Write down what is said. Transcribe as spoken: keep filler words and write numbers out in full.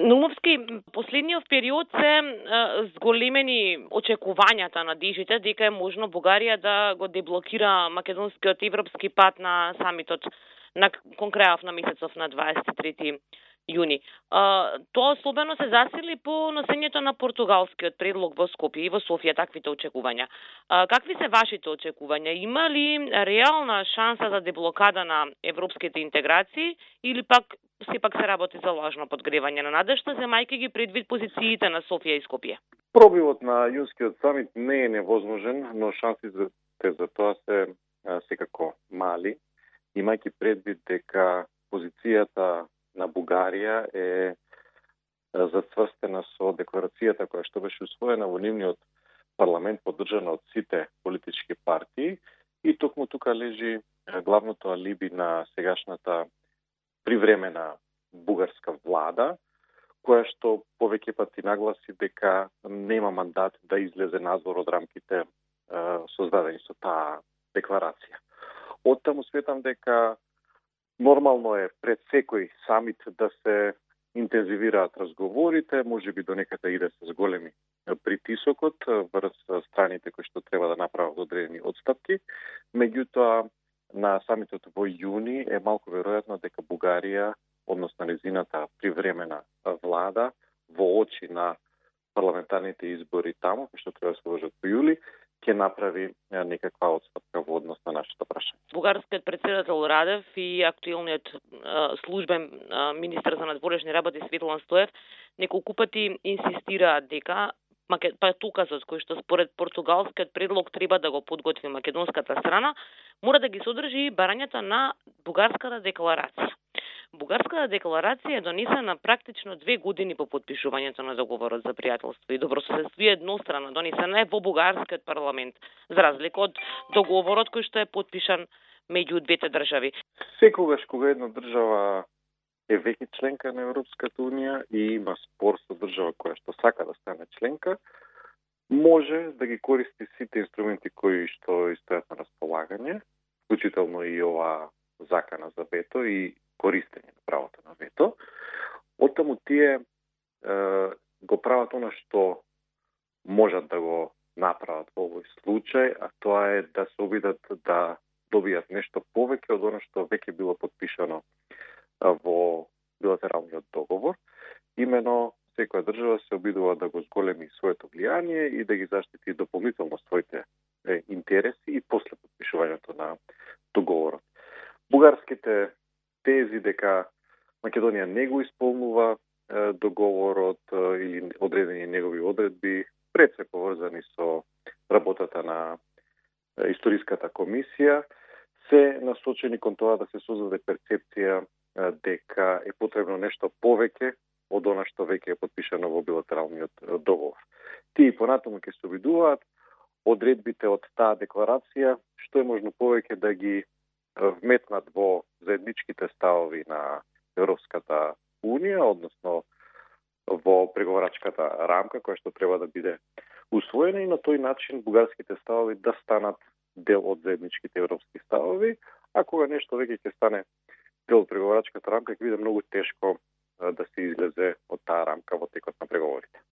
Наумовски, последниот период се е, зголемени очекувањата на дежите дека е можно Бугарија да го деблокира македонскиот европски пат на самитот на конкреав на месецов на дваесет и трети јуни. А, тоа особено се засили по носењето на португалскиот предлог во Скопје и во Софија таквите очекувања. А, какви се вашите очекувања? Има ли реална шанса за деблокада на европските интеграции или пак сепак се работи за лажно подгревање на надежта, земајќи ги предвид позициите на Софија и Скопје? Пробивот на јунскиот самит не е невозможен, но шансите за тоа се а, секако мали, имајќи предвид дека позицијата на Бугарија е зацврстена со декларацијата која што беше усвоена во нивниот парламент, поддржана од сите политички партии, и токму тука лежи главното алиби на сегашната привремена бугарска влада, која што повеќе пати нагласи дека нема мандат да излезе надвор од рамките е, создадени со таа декларација. Оттаму сметам дека нормално е пред секој самит да се интензивираат разговорите, може би до некаде иде се зголеми притисокот врз страните кои што треба да направат одредени отстапки. Меѓутоа, на самитот во јуни е малку веројатно дека Бугарија, односно незината привремена влада, во очи на парламентарните избори таму, кои што треба да се одржат во јули, ќе направи некаква отстапка во однос на нашето прашање. Бугарскиот председател Радев и актуелниот службен министар за надворешни работи Светлан Стоев неколку пати инсистираат дека патуказот кој што според португалскиот предлог треба да го подготви македонската страна, мора да ги содржи и барањата на бугарската декларација. Бугарската декларација е донесена практично две години по подпишувањето на договорот за пријателство и добрососедство, еднострано донесена е во бугарскиот парламент, за разлика од договорот кој што е подпишан меѓу двете држави. Секогаш кога една држава е веќе членка на Европската унија и има спор со држава која што сака да стане членка, може да ги користи сите инструменти кои што стојат на располагање, вклучително и ова закана за вето и користење на правото на вето. Оттаму тие е, го прават она што можат да го направат во овој случај, а тоа е да се обидат да добијат нешто повеќе од она што веќе било подпишано во билатералниот договор. Имено, секоја држава се обидува да го зголеми своето влијание и да ги заштити дополнително своите е, интереси и после подпишувањето на договорот. Бугарските тези дека Македонија не го исполнува е, договорот е, или одредени негови одредби, пред се поврзани со работата на е, историската комисија, се насочени кон тоа да се создаде перцепција е, дека е потребно нешто повеќе од она што веќе е подпишано во билатералниот договор. Тие понатаму ќе се обидуваат одредбите од таа декларација што е можно повеќе да ги вметнат во заедничките ставови на Европската унија, односно во преговарачката рамка која што треба да биде усвоена, и на тој начин бугарските ставови да станат дел од заедничките европски ставови, а кога нешто веќе ќе стане дел од преговарачката рамка, ќе биде многу тешко да се излезе од таа рамка во текот на преговорите.